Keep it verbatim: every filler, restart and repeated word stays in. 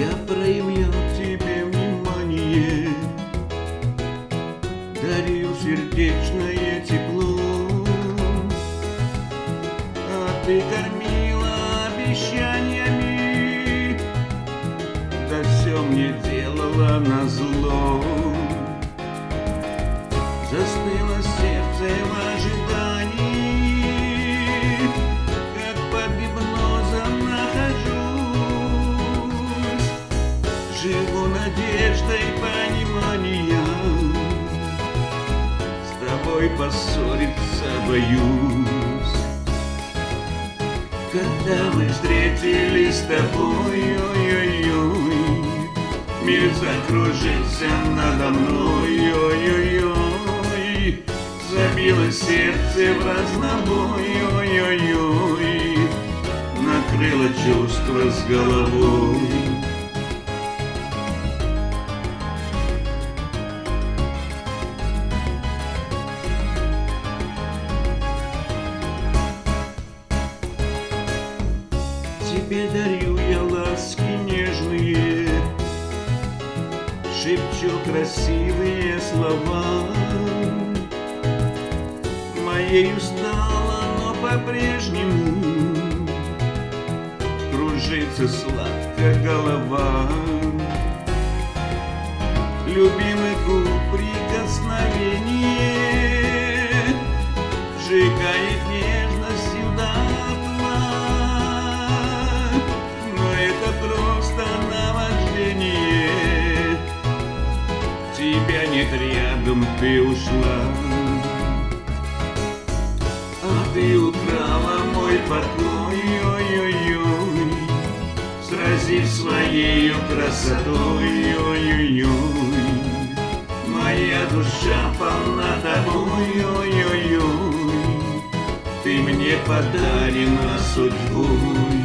Я проявлял тебе внимание, дарил сердечное тепло, а ты кормила обещаниями, да все мне делала назло. Застыло сердце в ожидании, как под гипнозом нахожусь. Живу надеждой понимания, с тобой поссориться боюсь. Когда мы встретились с тобой, ой-ой-ой, мир закружился надо мной, ой-ой-ой. Забилось сердце в разнобой, ой-ой-ой, накрыло чувство с головой. Тебе дарю я ласки нежные, шепчу красивые слова. Моею стала, но по-прежнему кружится сладко голова. Любимый губ прикосновение сжигает нежностью дотла, но это просто наваждение. Тебя нет рядом, ты ушла. Ты украла мой покой, ой-ой-ой, сразив своею красотой, ой-ой-ой. Моя душа полна тобой, ой-ой-ой, ты мне подарена судьбой.